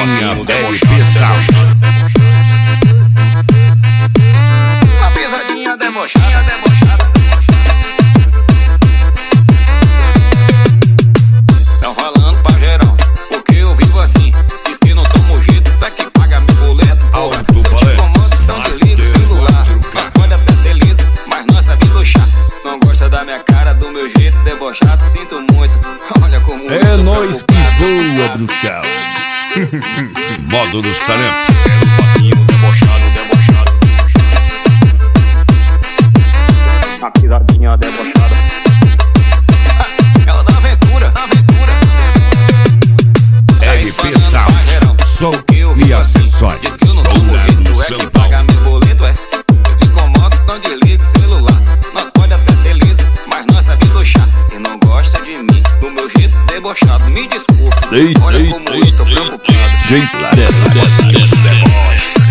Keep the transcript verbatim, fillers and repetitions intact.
Pisadinha L P Sound. Uma pisadinha debochada, debochada. Tão rolando pra geral, porque eu vivo assim. Diz que não tomo jeito, tá que paga meu boleto. Alto-falantes, então desliga o celular. Nós pode até ser liso, mas nós sabe luxar. Não gosta da minha cara, do meu jeito debochado, sinto muito. Olha como é nóis que voa, bruxão. Modo dos talentos. Passinho debochado, debochado. A pisadinha debochada. Ela dá aventura, aventura. L P Sound, som e acessórios. Diz que eu não tomo jeito, é que paga meu boleto, é. Eu te incomodo, não desliga o celular. Nós pode até ser liso, mas nós sabe luxar. Se não gosta de mim, do meu jeito debochado, me desculpa. Ei, Olha ei, como ei, eu tô ei, preocupado. J. Ladeira, Deboche.